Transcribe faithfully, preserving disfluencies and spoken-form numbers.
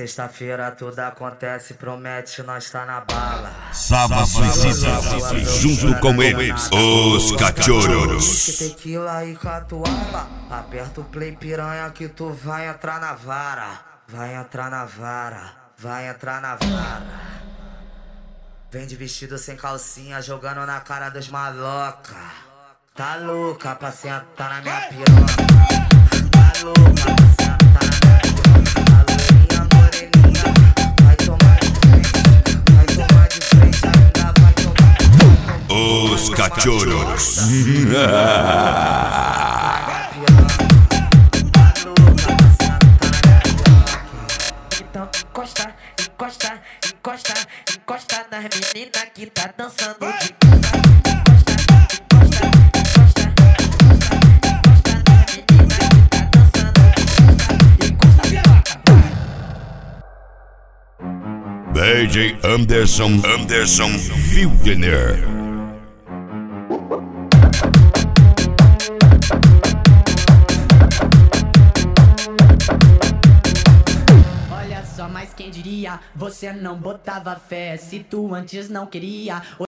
Sexta-feira tudo acontece, promete, nós tá na bala. Sábado Suicida, junto com eles, os cachorros. Tequila e catuaba, aperta o play piranha que tu vai entrar na vara. Vai entrar na vara, vai entrar na vara. Vem de vestido sem calcinha, jogando na cara dos maloca. Tá louca pra sentar na minha piranha. Tá louca pra sentar na minha piranha. A lourinha moreninha vai tomar de frente, vai tomar de frente, ainda vai tomar. Os cachorros. Então encosta, encosta, encosta, encosta nas meninas que tá dançando de costa. Encosta, encosta, encosta, encosta, encosta nas meninas que tá dançando de costa. Encosta, piroca. D J Anderson, Anderson Wildner. Olha só, mas quem diria, você não botava fé se tu antes não queria.